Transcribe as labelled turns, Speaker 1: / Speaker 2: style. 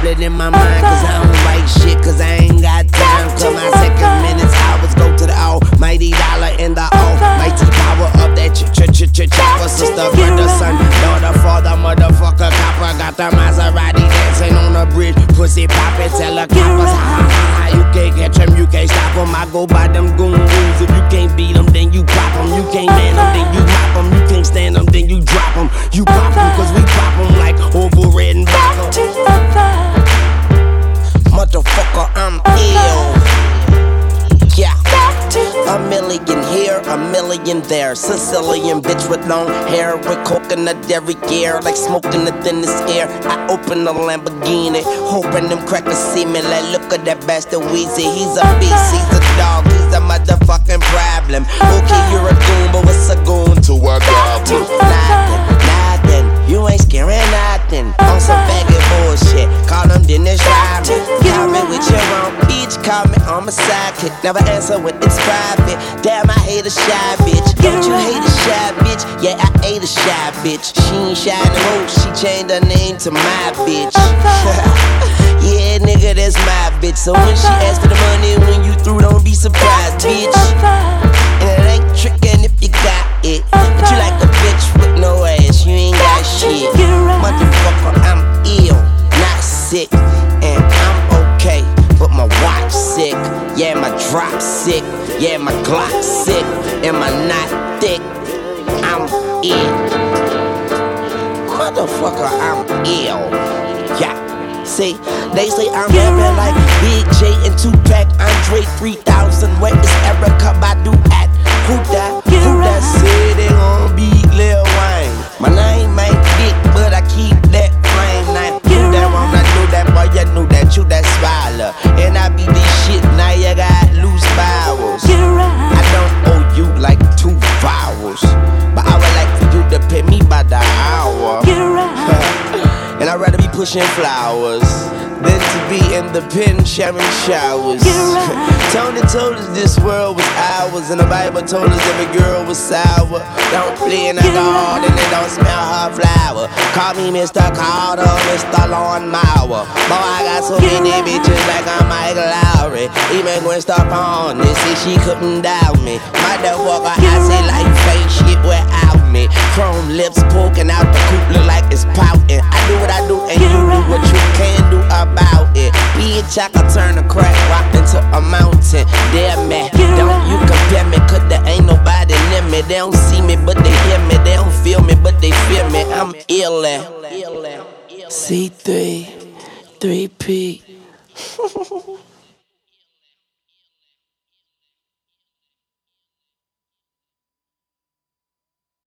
Speaker 1: tablet in my mind, cause I don't write shit, cause I ain't got time. Till my second minutes, hours go to the almighty dollar in the almighty power of that chopper. Sister, brother, son, daughter, father, motherfucker, copper. Got the Maserati dancing on the bridge, pussy poppin', tell the coppers, ha ha ha. You can't catch him, you can't stop him. I go by them goon rules. If you can't beat them, then you pop them. You can't man them, then you mop them. You can't stand them, then you drop them. You pop them, cause we pop them like over red and vodka. Motherfucker, I'm ill. Yeah. A million here, a million there. Sicilian bitch with long hair, with coconut every gear, like smoking the thinnest air. I open the Lamborghini, hoping them crackers see me. Like, look at that bastard Weezy. He's a beast, he's a dog, he's a motherfucking problem. Okay, you're a goon, but what's a goon to a goblin? Nothing, you ain't scaring nothing. On some baggy bullshit, call them Dennis Rodman. Call me with your own bitch, call me on my sidekick. Never answer when it's private. Damn, I hate a shy bitch. Don't you hate a shy bitch? Yeah, I hate a shy bitch. She ain't shy no more, she changed her name to my bitch. Yeah, nigga, that's my bitch. So when she asks for the money, when you through, don't be surprised, bitch. And it ain't trickin' if you got it, but you like a bitch with no ass, you ain't got shit. Motherfucker, I'm ill, not sick, and I'm okay, but my watch sick. Yeah, my drop sick. Yeah, my Glock sick, and my knot thick. I'm ill. Motherfucker, I'm ill. Yeah. See, they say I'm rapping like Big J and Tupac, Andre 3000. Where is Erykah Badu at? Who that? Who that say they gon' beat Lil Wayne? My name ain't big, but I keep that flame. Now, you that wanna do that, boy, you knew that, you that smiler. And I be this shit, now you got loose bowels. I don't owe you like 2 vowels, but I would like for you to pay me by the hour. And I'd rather be pushing flowers than to be in the pen sharing showers. Tony told us this world was ours, and the Bible told us every girl was sour. Don't play in the garden and don't smell her flower. Call me Mr. Carter, Mr. Lawn Mower. Boy, I got so many bitches like I'm Mike Lowry. Even Gwen Stefani, they say she couldn't doubt me. Motherfucker, I say like fake shit without me. Chrome lips poking out the coupe, look like it's pouting. I do what I do and you do what you can do about it. Bitch, I can turn a crack rock into a mountain. Damn man, don't you compare me, cause there ain't nobody near me. They don't see me, but they hear me. They don't feel me, but they feel me. I'm ill. C3, 3P.